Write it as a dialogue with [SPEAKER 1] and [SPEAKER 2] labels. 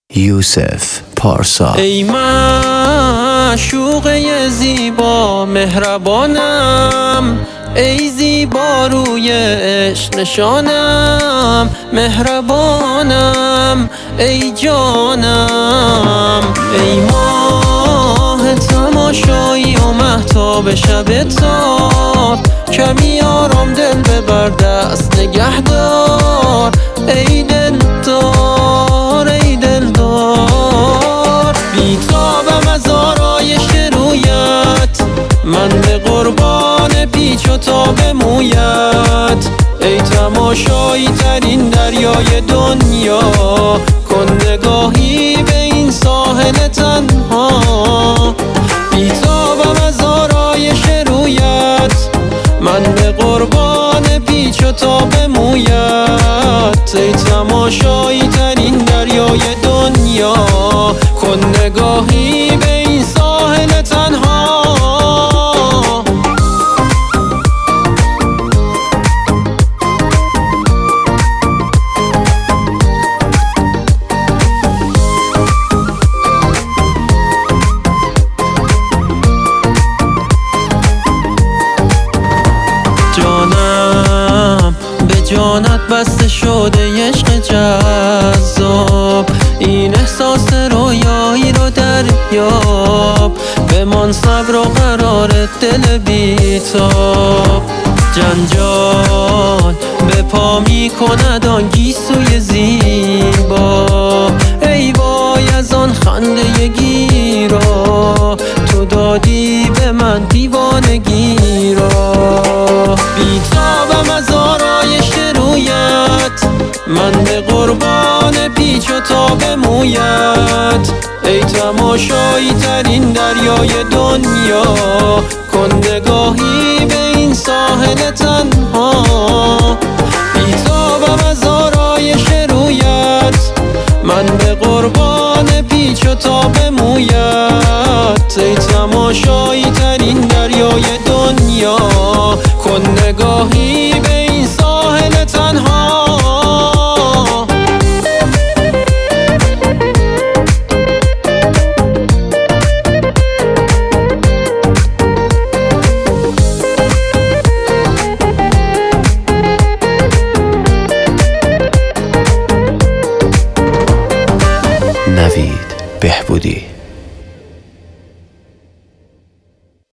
[SPEAKER 1] یوسف پارسا.
[SPEAKER 2] ای معشوقه زیبا مهربانم، ای زیبا روی عشق نشانم، مهربانم ای جانم. ای ماه تماشایی و مهتاب شب تار، کمی آرام دل ببر دست نگهدار. ای دلدار ای دلدار، بیتابم از آرایش رویت، من به قربان پیچ و تاب مویت. ای تماشایی ترین دریای دنیا، کن نگاهی به این ساحل تنها. بیتابم از آرایش رویت، من به قربان پیچ و تاب مویت. ای تماشایی ترین دریای دنیا، کن نگاهی به این ساحل تنها. جانم به جانت بسته شده عشق جذاب، این احساس رویایی رو دریاب. بمان صبر و قرار دل بیتاب، جنجال به پا می کند آن گیسوی زیبا. ای وای از آن خنده گیرا، تو دادی به من دیوانگی را. بیتابم از آرایش رویت، من به قربان پیچ و تاب مویت. ای تماشایی ترین دریای دنیا، کن نگاهی به این ساحل تنها. بیتابم از آرایش رویت، من به قربان پیچ و تاب مویت. ای تماشایی ترین دریای دنیا، کن نگاهی به این ساحل تنها.
[SPEAKER 1] نوید بهبودی.